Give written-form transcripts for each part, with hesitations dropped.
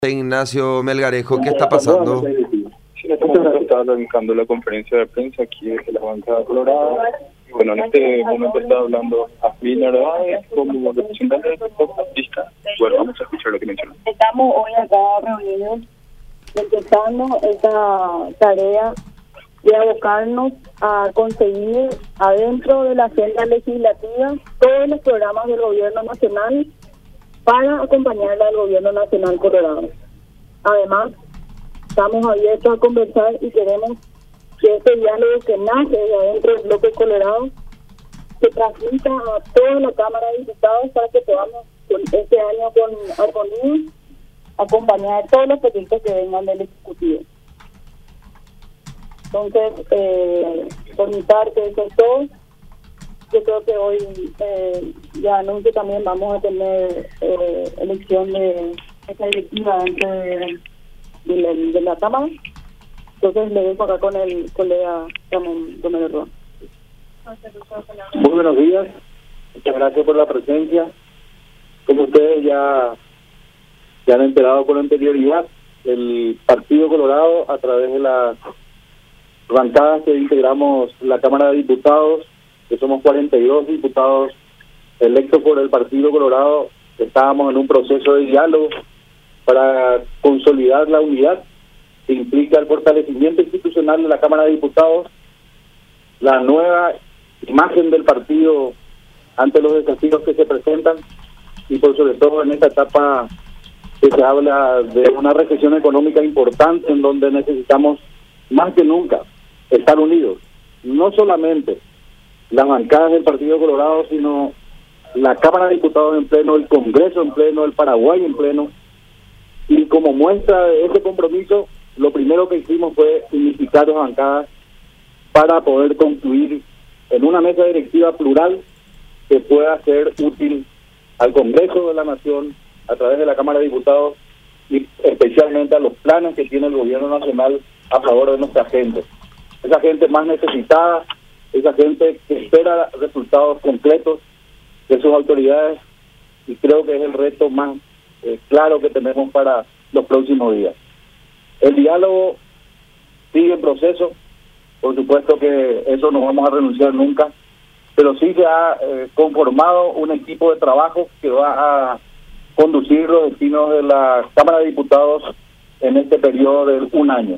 Ignacio Melgarejo, ¿qué está pasando? Sí, en este momento estaba arrancando la conferencia de prensa aquí desde la bancada colorada. Y bueno, en este momento está hablando Asmir Narváez como representante del sector artista. Bueno, vamos a escuchar lo que mencionó. Estamos hoy acá reunidos empezando esta tarea de abocarnos a conseguir adentro de la agenda legislativa todos los programas del gobierno nacional para acompañarle al gobierno nacional colorado. Además, estamos abiertos a conversar y queremos que este diálogo que nace de adentro del bloque colorado se transmita a toda la Cámara de Diputados para que podamos este año con armonía acompañar todos los proyectos que vengan del Ejecutivo. Entonces, por mi parte, eso es todo. Yo creo que hoy ya anuncio también vamos a tener elección de esta directiva dentro de la Cámara. Entonces le dejo acá con el colega Ramón Romero Roa. Muy buenos días, muchas gracias por la presencia. Como ustedes ya han enterado con anterioridad, el Partido Colorado, a través de las bancadas que integramos la Cámara de Diputados, que somos 42 diputados electos por el Partido Colorado, estábamos en un proceso de diálogo para consolidar la unidad que implica el fortalecimiento institucional de la Cámara de Diputados, la nueva imagen del partido ante los desafíos que se presentan y por sobre todo en esta etapa que se habla de una recesión económica importante en donde necesitamos más que nunca estar unidos, no solamente las bancadas del Partido Colorado, sino la Cámara de Diputados en pleno, el Congreso en pleno, el Paraguay en pleno. Y como muestra de ese compromiso, lo primero que hicimos fue unificar las bancadas para poder concluir en una mesa directiva plural que pueda ser útil al Congreso de la Nación a través de la Cámara de Diputados y especialmente a los planes que tiene el Gobierno Nacional a favor de nuestra gente. Esa gente más necesitada, esa gente que espera resultados concretos de sus autoridades, y creo que es el reto más claro que tenemos para los próximos días. El diálogo sigue en proceso, por supuesto que eso no vamos a renunciar nunca, pero sí se ha conformado un equipo de trabajo que va a conducir los destinos de la Cámara de Diputados en este periodo de un año.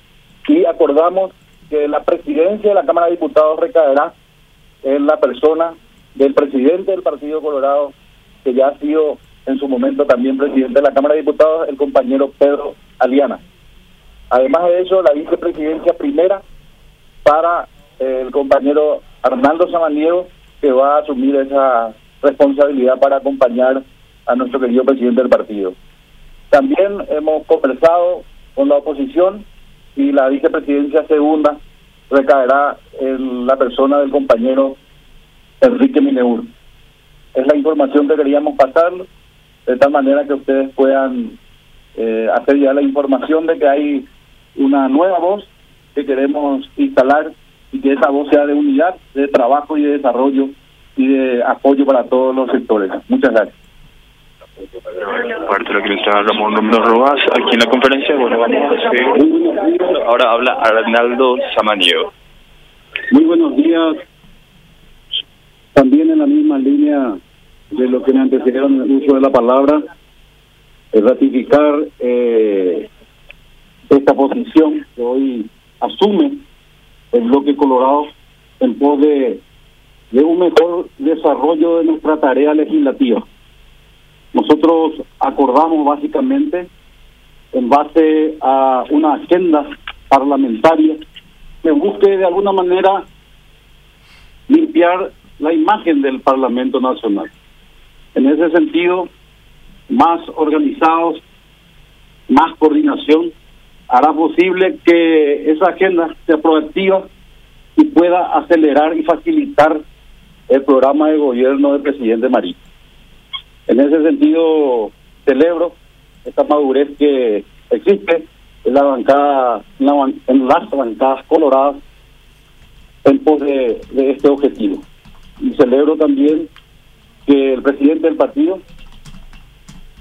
Y acordamos que la presidencia de la Cámara de Diputados recaerá en la persona del presidente del Partido Colorado, que ya ha sido en su momento también presidente de la Cámara de Diputados, el compañero Pedro Aliana. Además de eso, la vicepresidencia primera para el compañero Arnaldo Samaniego, que va a asumir esa responsabilidad para acompañar a nuestro querido presidente del partido. También hemos conversado con la oposición y la vicepresidencia segunda recaerá en la persona del compañero Enrique Mineur. Es la información que queríamos pasar, de tal manera que ustedes puedan hacer ya la información de que hay una nueva voz que queremos instalar y que esa voz sea de unidad, de trabajo y de desarrollo y de apoyo para todos los sectores. Muchas gracias. Parte de lo que está Ramón Romero Roa aquí en la conferencia. Bueno, vamos a hacer. Ahora habla Arnaldo Samaniego. Muy buenos días. También en la misma línea de lo que me antecedieron el uso de la palabra, ratificar esta posición que hoy asume el bloque Colorado en pos de un mejor desarrollo de nuestra tarea legislativa. Nosotros acordamos básicamente en base a una agenda parlamentaria que busque de alguna manera limpiar la imagen del Parlamento Nacional. En ese sentido, más organizados, más coordinación, hará posible que esa agenda sea proactiva y pueda acelerar y facilitar el programa de gobierno del presidente Marín. En ese sentido, celebro esta madurez que existe en la bancada, en las bancadas coloradas en pos de este objetivo. Y celebro también que el presidente del partido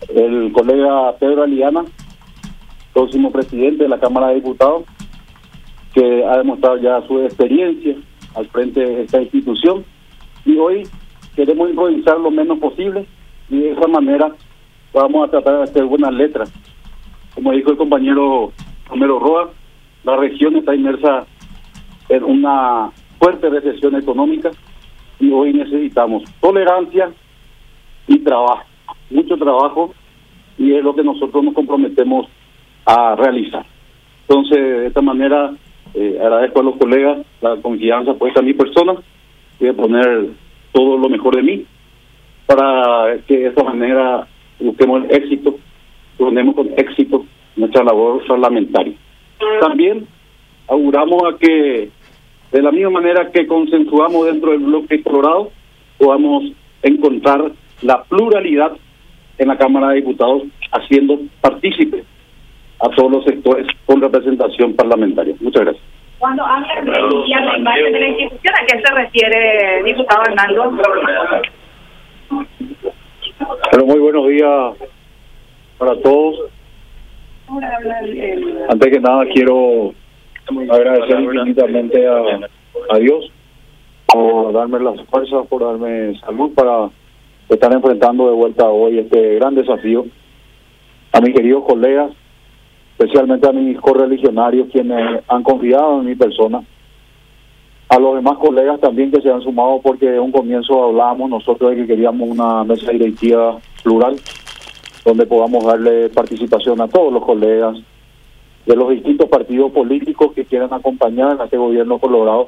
el colega Pedro Aliana, próximo presidente de la Cámara de Diputados, que ha demostrado ya su experiencia al frente de esta institución, y hoy queremos improvisar lo menos posible y de esa manera vamos a tratar de hacer buenas letras. Como dijo el compañero Romero Roa, la región está inmersa en una fuerte recesión económica y hoy necesitamos tolerancia y trabajo, mucho trabajo, y es lo que nosotros nos comprometemos a realizar. Entonces, de esta manera, agradezco a los colegas la confianza puesta en mi persona. Voy a poner todo lo mejor de mí para que de esta manera busquemos el éxito, ponemos con éxito nuestra labor parlamentaria. También auguramos a que, de la misma manera que consensuamos dentro del bloque colorado, podamos encontrar la pluralidad en la Cámara de Diputados, haciendo partícipes a todos los sectores con representación parlamentaria. Muchas gracias. Cuando habla de limpiar la imagen de la institución, ¿a qué se refiere, diputado Hernando? Bueno, muy buenos días para todos. Antes que nada quiero agradecer infinitamente a Dios por darme las fuerzas, por darme salud para estar enfrentando de vuelta hoy este gran desafío. A mis queridos colegas, especialmente a mis correligionarios quienes han confiado en mi persona, a los demás colegas también que se han sumado, porque de un comienzo hablábamos nosotros de que queríamos una mesa directiva plural donde podamos darle participación a todos los colegas de los distintos partidos políticos que quieran acompañar a este gobierno colorado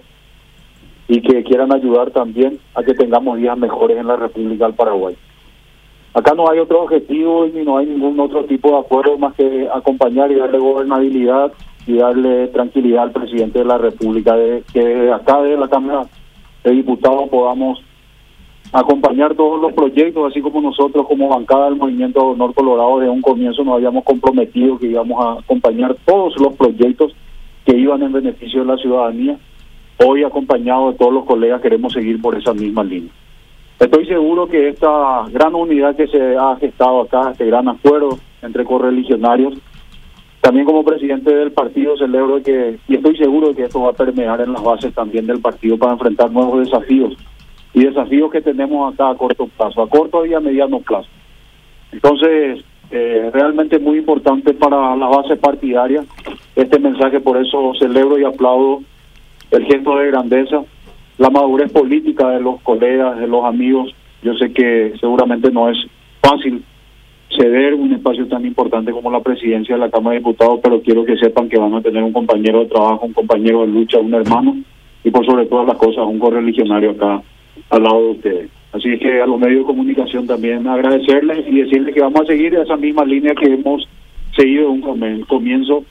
y que quieran ayudar también a que tengamos días mejores en la República del Paraguay. Acá no hay otro objetivo y no hay ningún otro tipo de acuerdo más que acompañar y darle gobernabilidad y darle tranquilidad al presidente de la República, de que acá de la Cámara de Diputados podamos acompañar todos los proyectos, así como nosotros como bancada del Movimiento de Honor Colorado de un comienzo nos habíamos comprometido que íbamos a acompañar todos los proyectos que iban en beneficio de la ciudadanía. Hoy, acompañado de todos los colegas, queremos seguir por esa misma línea. Estoy seguro que esta gran unidad que se ha gestado acá, este gran acuerdo entre correligionarios, también como presidente del partido celebro que, y estoy seguro de que esto va a permear en las bases también del partido para enfrentar nuevos desafíos, y desafíos que tenemos acá a corto plazo, a corto y a mediano plazo. Entonces, realmente muy importante para la base partidaria este mensaje, por eso celebro y aplaudo el gesto de grandeza, la madurez política de los colegas, de los amigos. Yo sé que seguramente no es fácil ceder un espacio tan importante como la presidencia de la Cámara de Diputados, pero quiero que sepan que van a tener un compañero de trabajo, un compañero de lucha, un hermano, y por sobre todas las cosas, un correligionario acá al lado de ustedes. Así que a los medios de comunicación también agradecerles y decirles que vamos a seguir esa misma línea que hemos seguido en un comienzo,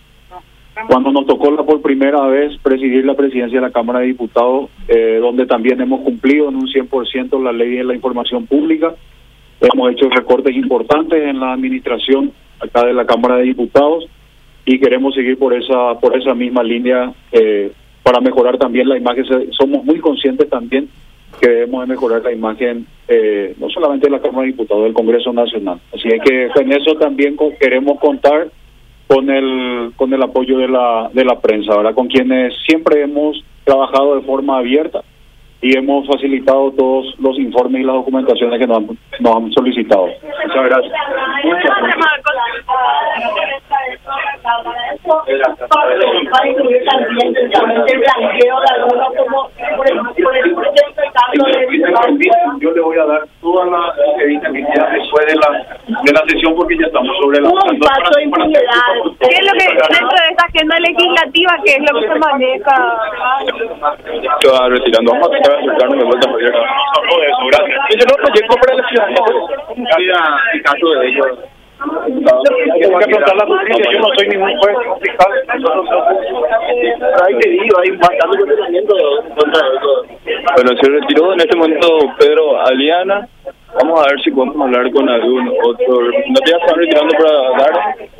cuando nos tocó por primera vez presidir la presidencia de la Cámara de Diputados, donde también hemos cumplido en un 100% la ley de la información pública. Hemos hecho recortes importantes en la administración acá de la Cámara de Diputados y queremos seguir por esa misma línea para mejorar también la imagen. Somos muy conscientes también que debemos de mejorar la imagen no solamente de la Cámara de Diputados, del Congreso Nacional. Así que con eso también queremos contar con el apoyo de la prensa, ¿verdad? Con quienes siempre hemos trabajado de forma abierta y hemos facilitado todos los informes y las documentaciones que nos han solicitado. Muchas gracias. Yo le voy a dar todas las entrevistas después de la sesión, porque ya estamos sobre la... ¿Qué es lo que dentro de esta agenda legislativa, qué es lo que se maneja? Se va retirando. Vamos a tratar de acercarnos de vuelta. Gracias. Ese no proyecto para la ciudad. El caso de ellos. Tengo que afrontar la justicia. Yo no soy ningún juez fiscal. Hay pedido, hay bastante cuestionamiento contra eso. Bueno, se retiró en este momento Pedro Aliana. Vamos a ver si podemos hablar con algún otro. No te están retirando para dar inicio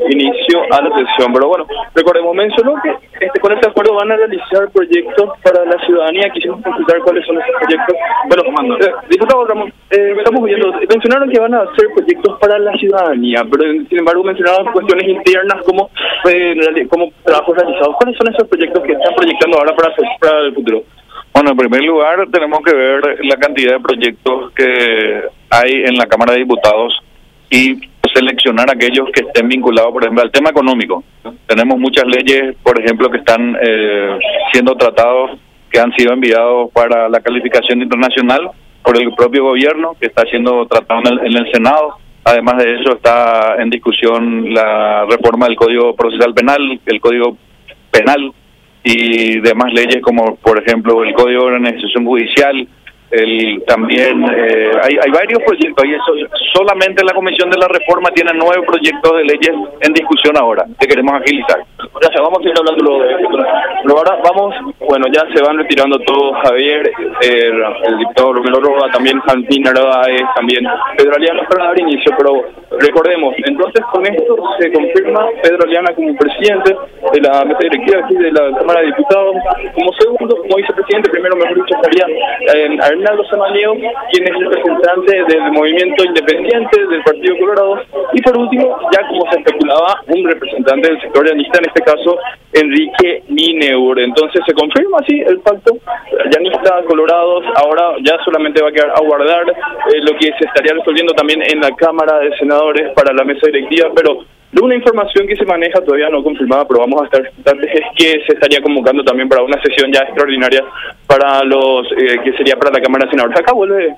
inicio a la sesión. Pero bueno, recordemos, mencionó que con este acuerdo van a realizar proyectos para la ciudadanía. Quisimos consultar cuáles son esos proyectos. Bueno, diputado Ramón, estamos viendo, mencionaron que van a hacer proyectos para la ciudadanía, pero sin embargo mencionaron cuestiones internas como trabajos realizados. ¿Cuáles son esos proyectos que están proyectando ahora para el futuro? Bueno, en primer lugar tenemos que ver la cantidad de proyectos que hay en la Cámara de Diputados y seleccionar aquellos que estén vinculados, por ejemplo, al tema económico. Tenemos muchas leyes, por ejemplo, que están siendo tratados, que han sido enviados para la calificación internacional por el propio gobierno, que está siendo tratado en el Senado. Además de eso, está en discusión la reforma del Código Procesal Penal, el Código Penal, y demás leyes como por ejemplo el Código de Organización Judicial. También hay varios proyectos y eso, solamente la Comisión de la Reforma tiene 9 proyectos de leyes en discusión ahora que queremos agilizar. Gracias, vamos a ir hablando de esto. Pero ahora vamos, bueno, ya se van retirando todos, Javier, el diputado Romero Roa, también Jantín Narváez, también Pedro Aliana para dar inicio, pero recordemos, entonces con esto se confirma Pedro Aliana como presidente de la mesa directiva aquí de la Cámara de Diputados, como segundo, como vicepresidente, primero mejor dicho estaría Arnaldo Samaleo, quien es el representante del movimiento independiente del Partido Colorado, y por último, ya como se especulaba, un representante del sector llanista, en este caso Enrique Mineur. Entonces se confirma así el pacto llanista Colorados. Ahora ya solamente va a quedar a guardar lo que se estaría resolviendo también en la Cámara de Senadores para la mesa directiva, pero de una información que se maneja todavía no confirmada, pero vamos a estar expectantes, es que se estaría convocando también para una sesión ya extraordinaria para los que sería para la Cámara de Senadores. Acá vuelve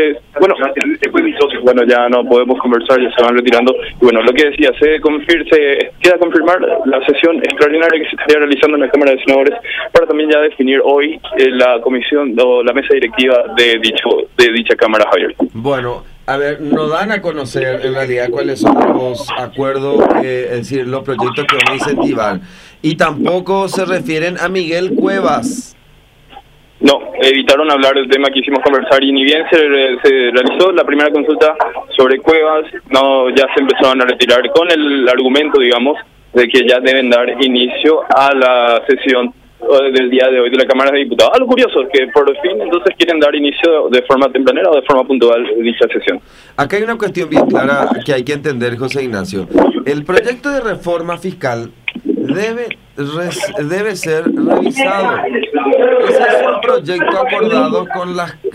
bueno, ya no podemos conversar, ya se van retirando. Y bueno, lo que decía, se queda confirmar la sesión extraordinaria que se estaría realizando en la Cámara de Senadores para también ya definir hoy la comisión o la mesa directiva de dicha Cámara, Javier. Bueno, a ver, nos dan a conocer en realidad cuáles son los acuerdos, es decir, los proyectos que van a incentivar. Y tampoco se refieren a Miguel Cuevas. No, evitaron hablar del tema que hicimos conversar, y ni bien se realizó la primera consulta sobre Cuevas, ya se empezaron a retirar con el argumento, digamos, de que ya deben dar inicio a la sesión del día de hoy de la Cámara de Diputados. Algo curioso es que por fin entonces quieren dar inicio de forma tempranera o de forma puntual dicha sesión. Acá hay una cuestión bien clara que hay que entender, José Ignacio. El proyecto de reforma fiscal debe ser revisado. Ese es un proyecto acordado con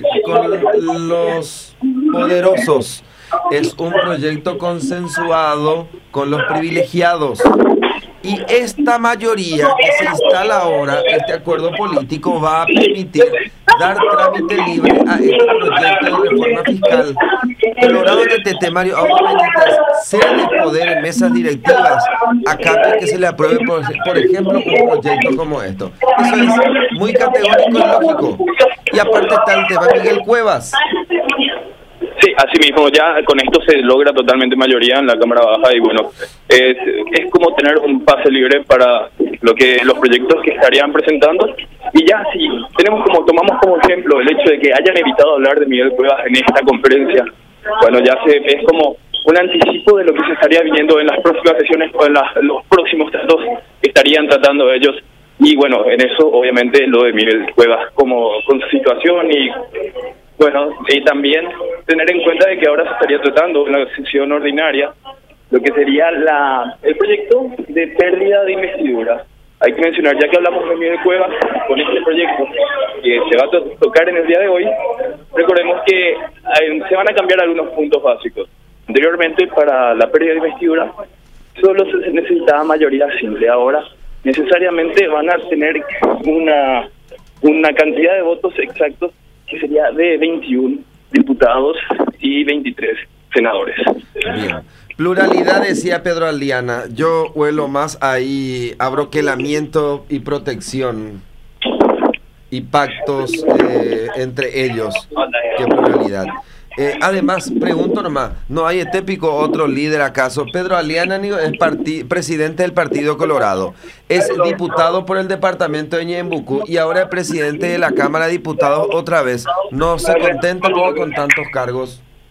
los poderosos. Es un proyecto consensuado con los privilegiados. Y esta mayoría que se instala ahora, este acuerdo político, va a permitir dar trámite libre a este proyecto de reforma fiscal. Colorado de Tete Mario Auto Benítez cede de poder en mesas directivas a cambio de que se le apruebe, por ejemplo, un proyecto como esto. Eso es muy categórico y lógico. Y aparte está el tema Miguel Cuevas. Sí, así mismo, ya con esto se logra totalmente mayoría en la Cámara Baja y bueno, es como tener un pase libre para los proyectos que estarían presentando. Y ya si tomamos como ejemplo el hecho de que hayan evitado hablar de Miguel Cuevas en esta conferencia, bueno, ya es como un anticipo de lo que se estaría viniendo en las próximas sesiones o en los próximos tratos que estarían tratando ellos. Y bueno, en eso obviamente lo de Miguel Cuevas con su situación y bueno, y también tener en cuenta de que ahora se estaría tratando en la sesión ordinaria lo que sería el proyecto de pérdida de investidura. Hay que mencionar, ya que hablamos de Miguel Cuevas, con este proyecto que se va a tocar en el día de hoy, recordemos que se van a cambiar algunos puntos básicos. Anteriormente, para la pérdida de investidura, solo se necesitaba mayoría simple. Ahora, necesariamente van a tener una cantidad de votos exactos que sería de 21 diputados y 23 senadores. Bien. Pluralidad, decía Pedro Aliana. Yo huelo más ahí abroquelamiento y protección y pactos entre ellos que pluralidad. Además, pregunto nomás, ¿no hay típico otro líder acaso? Pedro Aliana es presidente del Partido Colorado, es diputado por el departamento de Ñembucú y ahora es presidente de la Cámara de Diputados otra vez. ¿No se contenta con tantos cargos?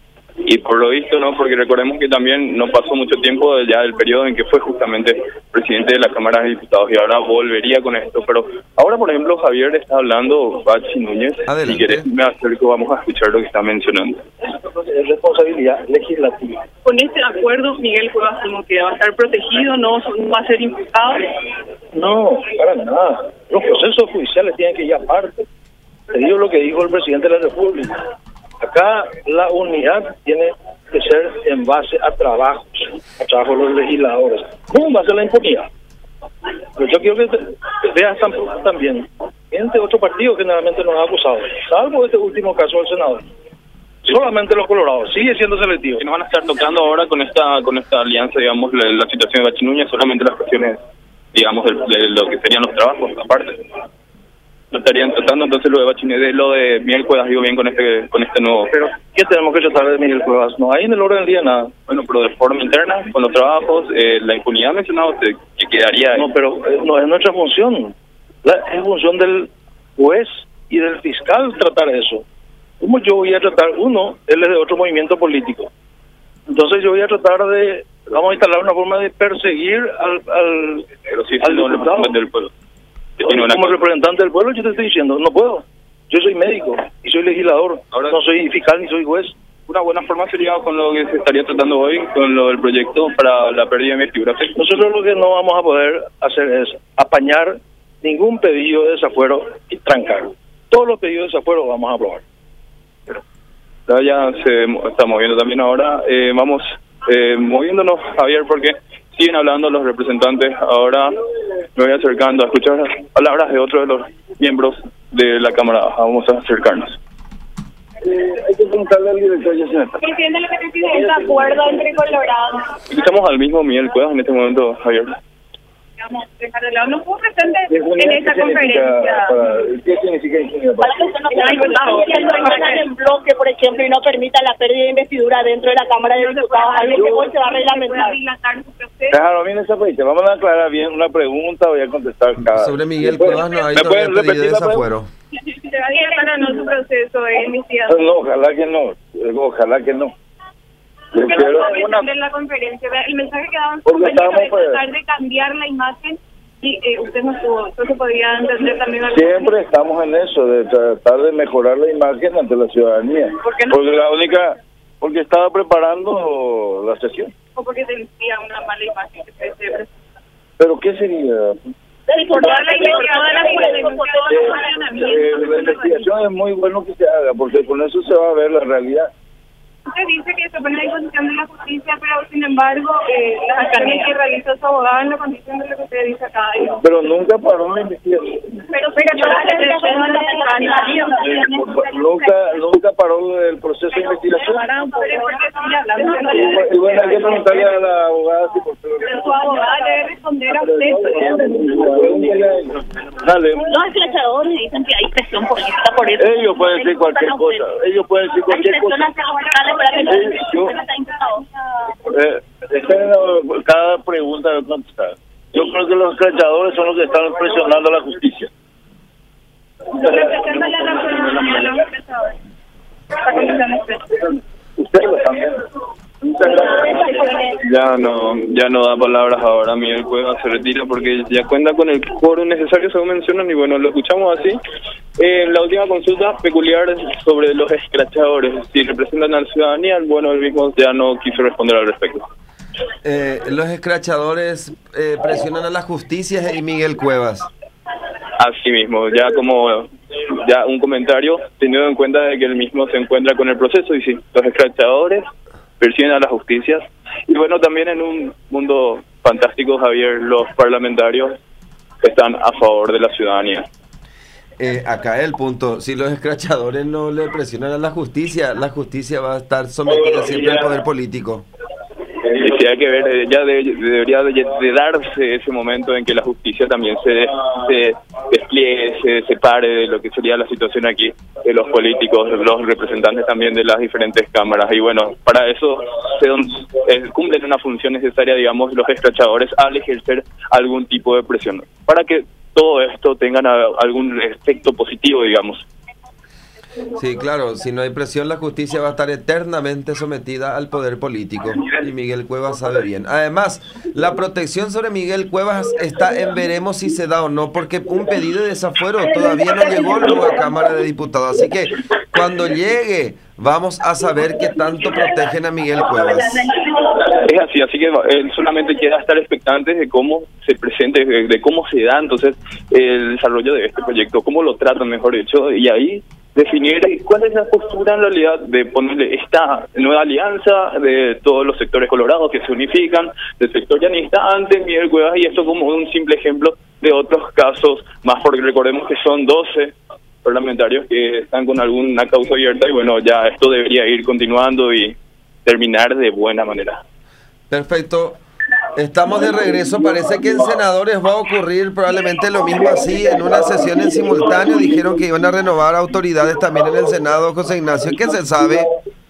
Y por lo visto, ¿no? Porque recordemos que también no pasó mucho tiempo ya del periodo en que fue justamente presidente de la Cámara de Diputados y ahora volvería con esto. Pero ahora, por ejemplo, Javier está hablando, Bachi Núñez, Adelante. si querés me acerco, vamos a escuchar lo que está mencionando. Es responsabilidad legislativa. Con este acuerdo, Miguel Cuevas como que va a estar protegido, no va a ser imputado. No, para nada. Los procesos judiciales tienen que ir aparte. Te digo lo que dijo el presidente de la República. Acá la unidad tiene que ser en base a trabajos de los legisladores, no en base a la impunidad. Pero yo quiero que veas también, gente de otro partido generalmente nos ha acusado, salvo este último caso del senador. Solamente los colorados, sigue siendo selectivo. Que nos van a estar tocando ahora con esta alianza, digamos, la situación de Bachi Núñez, solamente las cuestiones, digamos, de lo que serían los trabajos, aparte. Lo estarían tratando entonces lo de Bachi Núñez, lo de Miguel Cuevas, digo bien, con este nuevo. Pero, ¿qué tenemos que tratar de Miguel Cuevas? No hay en el orden del día nada. Bueno, pero de forma interna, con los trabajos, la impunidad mencionada, que quedaría... No, pero no es nuestra función. Es función del juez y del fiscal tratar eso. ¿Cómo yo voy a tratar? Uno, él es de otro movimiento político. Entonces yo voy a tratar de... Vamos a instalar una forma de perseguir al diputado. Del pueblo. Como representante del pueblo yo te estoy diciendo, no puedo. Yo soy médico y soy legislador. Ahora no soy fiscal ni soy juez. Una buena forma sería con lo que se estaría tratando hoy, con lo del proyecto para la pérdida de investidura. Nosotros lo que no vamos a poder hacer es apañar ningún pedido de desafuero y trancar. Todos los pedidos de desafuero vamos a aprobar. Ya se está moviendo también ahora. Vamos moviéndonos, Javier, porque siguen hablando los representantes. Ahora me voy acercando a escuchar palabras de otros de los miembros de la Cámara. Vamos a acercarnos. Hay que preguntarle al director ya se me está. Entiende lo que te pide el acuerdo entre Colorado. Escuchamos al mismo Miguel Cuevas en este momento, Javier. Digamos, no estuvo presente en esa conferencia. ¿Qué significa ingeniería? Para que no se en bloque, por ejemplo, y no permita la pérdida de investidura dentro de la Cámara de Diputados, algo que hoy se va a reglamentar. Claro, bien esa fecha. Vamos a aclarar bien una pregunta, voy a contestar cada... Sobre Miguel Cuevas no hay todavía pedido de desafuero. Para no su proceso de investigación. No, ojalá que no. Ojalá que no. Yo quiero de la conferencia, el mensaje que daban sus compañeros de tratar de cambiar la imagen y usted no estuvo, eso se podría entender también. Siempre estamos en eso, de tratar de mejorar la imagen ante la ciudadanía. ¿Por qué no? Porque estaba preparando la sesión. O porque se envía una mala imagen. ¿Pero qué sería? La investigación es muy bueno que se haga, porque con eso se va a ver la realidad. Usted dice que se pone a disposición de la justicia, pero sin embargo, las acciones que realizó su abogado en la condición de lo que usted dice acá. Pero nunca paró la investigación. Nunca paró el proceso de investigación. Y bueno, hay que preguntarle a la abogada si por pero su abogada debe responder a usted. Dale. Los escrachadores dicen que hay presión política por eso. Ellos pueden decir cualquier cosa. Ellos pueden decir cualquier cosa. Cada pregunta debe contestar. Yo creo que los escrachadores son los que están presionando a la justicia. Ustedes lo están viendo. Ya no da palabras ahora. Miguel Cuevas se retira porque ya cuenta con el quórum necesario, según mencionan, y bueno, lo escuchamos así. La última consulta peculiar sobre los escrachadores, si representan a la ciudadanía, bueno, él mismo ya no quiso responder al respecto. Los escrachadores presionan a la justicia y Miguel Cuevas. Así mismo, ya un comentario, teniendo en cuenta de que él mismo se encuentra con el proceso, y sí, los escrachadores presionan a la justicia. Y bueno, también en un mundo fantástico, Javier, los parlamentarios están a favor de la ciudadanía. Acá el punto, si los escrachadores no le presionan a la justicia va a estar sometida siempre al poder político. Sí, hay que ver, ya debería de darse ese momento en que la justicia también se despliegue, se separe de lo que sería la situación aquí, de los políticos, los representantes también de las diferentes cámaras. Y bueno, para eso cumplen una función necesaria, digamos, los escrachadores al ejercer algún tipo de presión, para que todo esto tenga algún efecto positivo, digamos. Sí, claro, si no hay presión, la justicia va a estar eternamente sometida al poder político. Y Miguel Cuevas sabe bien. Además, la protección sobre Miguel Cuevas está en veremos si se da o no, porque un pedido de desafuero todavía no llegó luego a Cámara de Diputados. Así que cuando llegue, vamos a saber qué tanto protegen a Miguel Cuevas. Es así que solamente queda estar expectantes de cómo se presente, de cómo se da entonces el desarrollo de este proyecto, cómo lo tratan, mejor dicho, y ahí definir cuál es la postura en realidad de ponerle esta nueva alianza de todos los sectores colorados que se unifican, del sector llanista ante Miguel Cuevas, y esto como un simple ejemplo de otros casos más, porque recordemos que son 12 parlamentarios que están con alguna causa abierta, y bueno, ya esto debería ir continuando y terminar de buena manera. Perfecto. Estamos de regreso. Parece que en senadores va a ocurrir probablemente lo mismo así, en una sesión en simultáneo. Dijeron que iban a renovar autoridades también en el Senado, José Ignacio. ¿Qué se sabe?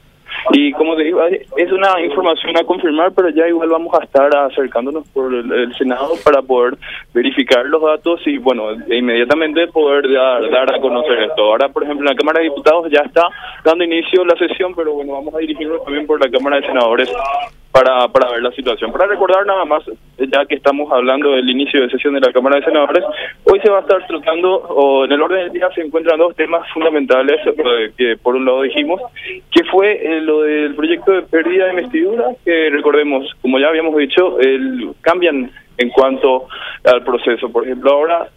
Y como te digo, es una información a confirmar, pero ya igual vamos a estar acercándonos por el Senado para poder verificar los datos y, bueno, inmediatamente poder dar a conocer esto. Ahora, por ejemplo, en la Cámara de Diputados ya está dando inicio la sesión, pero bueno, vamos a dirigirnos también por la Cámara de Senadores para ver la situación. Para recordar nada más, ya que estamos hablando del inicio de sesión de la Cámara de Senadores, hoy se va a estar tratando, o en el orden del día se encuentran dos temas fundamentales, que por un lado dijimos, que fue lo del proyecto de pérdida de investidura, que recordemos, como ya habíamos dicho, cambian en cuanto al proceso. Por ejemplo,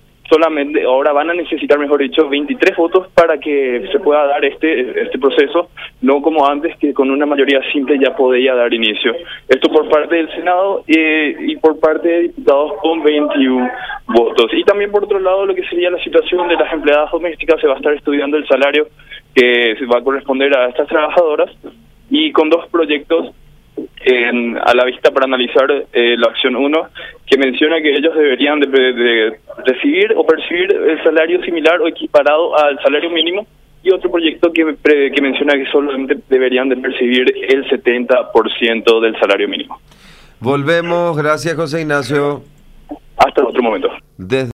ahora van a necesitar, mejor dicho, 23 votos para que se pueda dar este proceso, no como antes, que con una mayoría simple ya podía dar inicio. Esto por parte del Senado y por parte de diputados con 21 votos. Y también por otro lado, lo que sería la situación de las empleadas domésticas, se va a estar estudiando el salario que se va a corresponder a estas trabajadoras, y con dos proyectos a la vista para analizar, la opción 1, que menciona que ellos deberían de recibir o percibir el salario similar o equiparado al salario mínimo, y otro proyecto que menciona que solamente deberían de percibir el 70% del salario mínimo. Volvemos, gracias José Ignacio. Hasta otro momento.